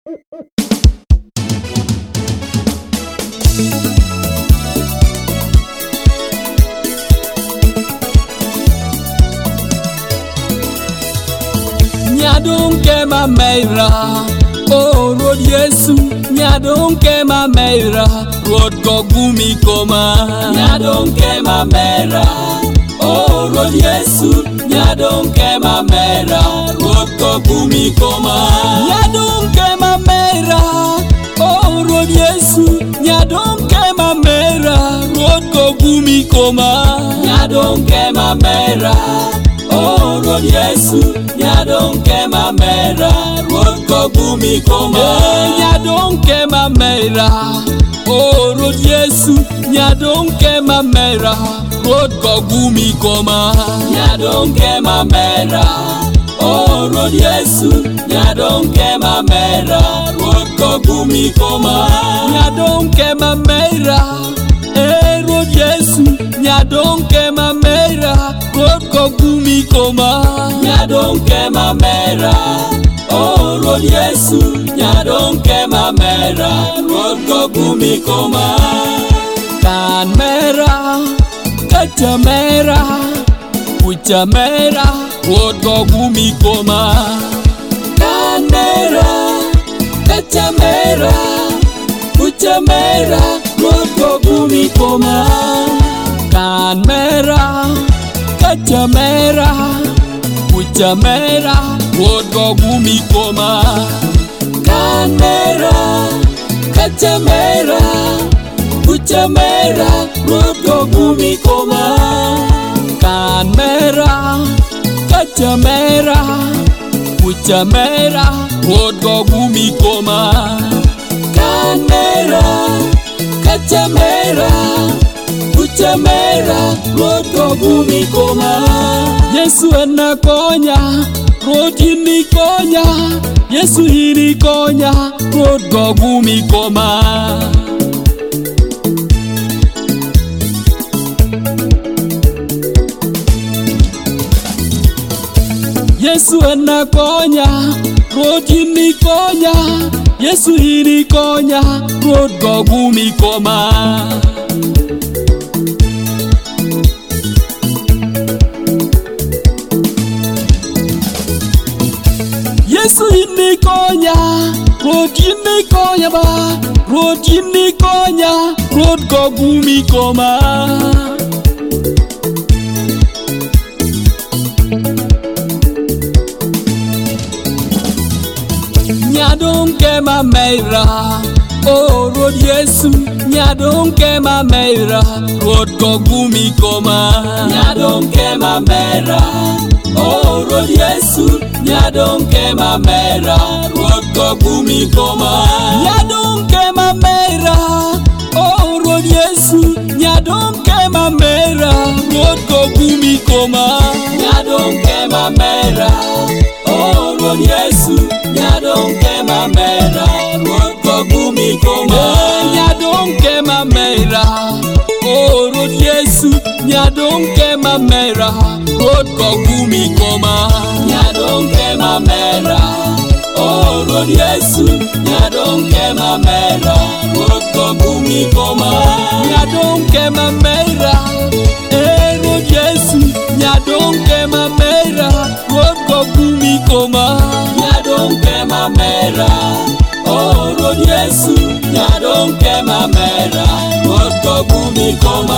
Nyadon kema meira, oh Lord Yesu. Nyadon kema meira, Lord kogumi koma. Nyadon kema meira, oh Lord Yesu. Nyadon kema meira, Lord kogumi koma. Nyadon kema meira, oh Lord Yesu. Nyadon kema meira, Lord kogumi koma. Nyadon kema meira, oh Lord Yesu. Nyadon kema meira, Lord kogumi koma. Nyadon kema meira, oh Lord Yesu. Nyadon kema meira, Lord kogumi koma. Nyadon kema meira, oh Lord Yesu. Nyadon kema meira, Lord kogumi koma. Nyadon kema meira, Lord Yesu. Nyadon kema meira, Lord kogumi koma. Nyadon kema meira, oh Lord Yesu. Nyadon kema meira, Lord kogumi koma. Kan meira, kacha meira, pucha meira, Lord kogumi koma. Kan meira, kacha meira, pucha meira, Lord kogumi koma. Kan meira, kacha meira, pucha meira, Lord kogumi koma. Kan meira, kacha meira, pucha meira, Lord kogumi koma. Kan meira, kacha meira, pucha meira, Lord kogumi koma. Kan meira, kacha meira, pucha meira, Lord kogumi koma. Yesu anakonya, Lord inikonya. Yesu inikonya, Lord kogumi koma. Yesu anakonya, Lord inikonya. Yesu inikonya, Lord kogumi koma. Yesu inikonya, Lord inikonya ba, Lord inikonya, Lord kogumi koma. Nyadon kema meira, oh Lord Yesu. Nyadon kema meira, Lord kogumi koma. Nyadon kema meira, oh Lord Yesu. Nyadon kema meira, Lord kogumi koma. Nyadon kema meira, oh Lord Yesu. Nyadon kema meira, Lord kogumi koma. Nyadon kema meira, oh Lord Yesu. Nyadon kema meira, Lord kogumi koma. Nyadon kema meira, oh Lord Yesu. Nyadon kema meira, Lord kogumi koma. Nyadon kema meira, oh Lord Yesu. Nyadon kema meira, Lord kogumi koma. Nyadon kema meira, Lord Yesu. Nyadon kema meira, Lord kogumi koma. Nyadon kema meira, oh Lord Yesu. Nyadon kema meira, Lord kogumi koma.